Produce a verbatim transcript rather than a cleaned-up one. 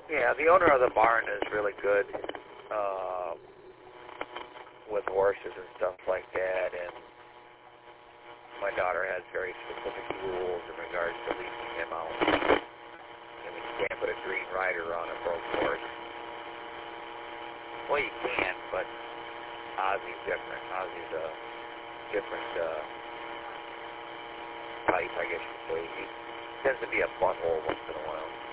Yeah, the owner of the barn is really good uh, with horses and stuff like that, and my daughter has very specific rules in regards to leasing him out. I mean, you can't put a green rider on a broke horse. Well, you can, but Ozzy's different. Ozzy's a different uh, type, I guess you could say. He tends to be a butthole once in a while.